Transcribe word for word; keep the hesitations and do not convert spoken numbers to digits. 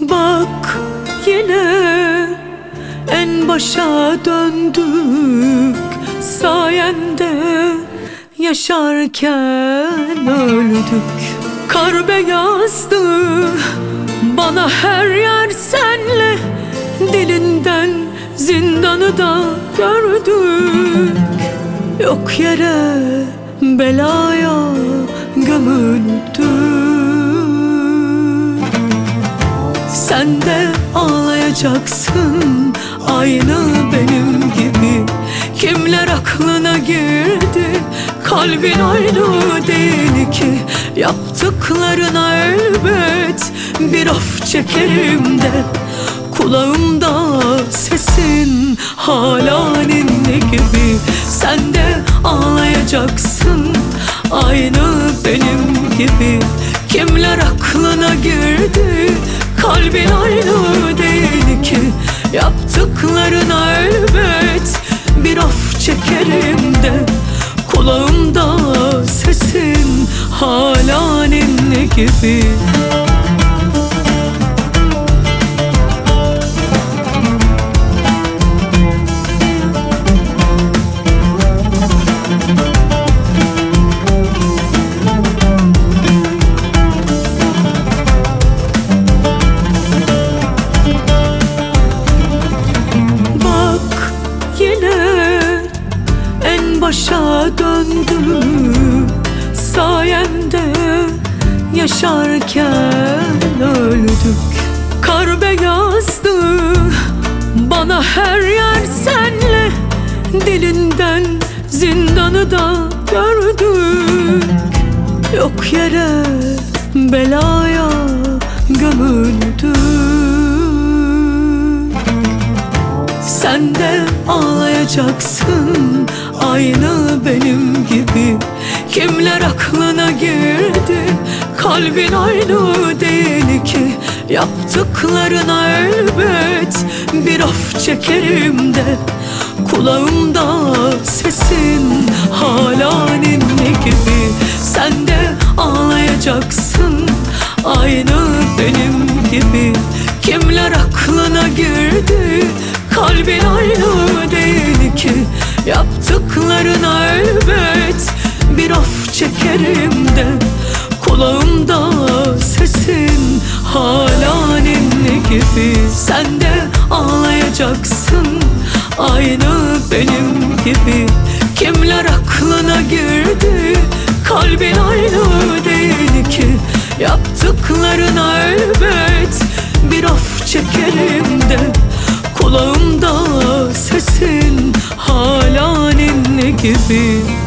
Bak yine en başa döndük, sayende yaşarken öldük. Kar beyazdı bana her yer senle, dilinden zindanı da gördük. Yok yere belaya gömüldük. Sen de ağlayacaksın aynı benim gibi. Kimler aklına girdi, kalbin aynı değil ki. Yaptıklarına elbet bir of çekerim de, kulağımda sesin hala ninni gibi. Sen de ağlayacaksın aynı benim gibi. Kimler aklına girdi, kalbin aynı değil ki. Yaptıklarına elbet bir of çekerim de, kulağımda sesin hala ninni gibi. Başa döndüm, sayende yaşarken öldük. Kar beyazdı bana her yer senle, dilinden zindanı da gördük. Yok yere belaya gömüldük. Sen de ağlayacaksın aynı benim gibi. Kimler aklına girdi, kalbin aynı değil ki. Yaptıklarına elbet bir of çekerim de, kulağımda sesin hala ninni gibi. Sen de ağlayacaksın aynı benim gibi. Kimler aklına girdi, kalbin aynı değil ki. Yaptıklarına elbet bir of çekerim de, kulağımda sesin hala ninni gibi. Sen de ağlayacaksın aynı benim gibi. Kimler aklına girdi, kalbin aynı değil ki. Yaptıklarına elbet bir of çekerim de, kulağımda sesin hala ninni gibi.